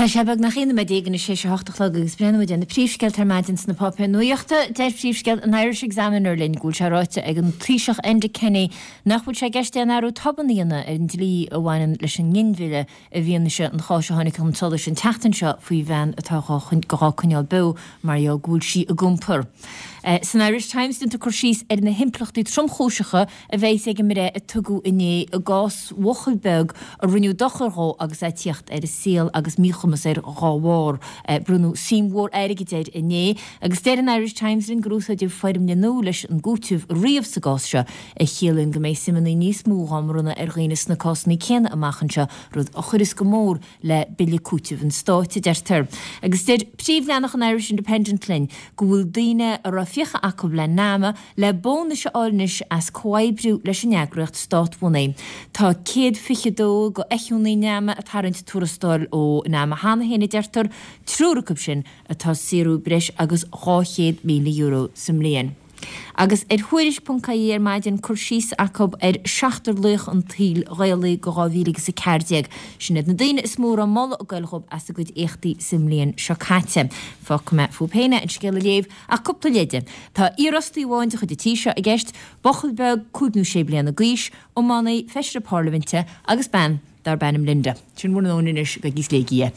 Tá sebag nach chéine me dégan sé 8 agus brenn in na príomhsceilt ar maidins na pappa nuochta de príomhsceilt an Irish Examiner linn gúil se ráite ag an tríseach ende Kenny nachfuil sé geiste an arú tabaníana an dlí a bhhain leis an ghinmhile a bhíonna se an cháise tháinig an tola sin teachtain seo faoi bhean atá gorá chuineáil be mar jo gúil si a gumpur. San Irish Times dinta chuirsís ar na himplachtí tromchóisecha a bheits ag mire a tugu iné a gás wochalbeg a rinneú docharrá agus a tíocht ar a síl agus míchamas ar ráhár brunú símhór airigidéid iné agus déir an Irish Times in grúsa de feirm na nó leis an gútih riamh sa gáise a chélann go méid simna níos múham runna ar ghéinas na cásnaí céanna amachchanse rud a churis go mór le billi cútih an státe deirtar. Agus déir príomhleannach an Irish Independent linn go bhfuil daoine a fiocha acu le náma le bóna se áilnis as coibrú leis an neagracht státmhnaí. Tá 152 go eisiúnaí náma a tarint túrastáil ó náma hána héna deirtar trúracub sin atá siú breis agus 800 milliún euro sam léan. Agus huiris.caí ar maidin chuirsís acab ar 60 luch an tíl réalaí go ráhílig sa cardiag. Sinad na daine is mór an molla a gailchob as a gud échtaí simléon seocáte. Fác me fúpéine an scéile léh a cupta léide. Tá írastaí bháinte chu de tíise a gceist bochalbeg cúdnú sé bliana gais ó mánaí feistre Parlamente agus ban dar bennim Linda. Sin múna ónis go gís léigi.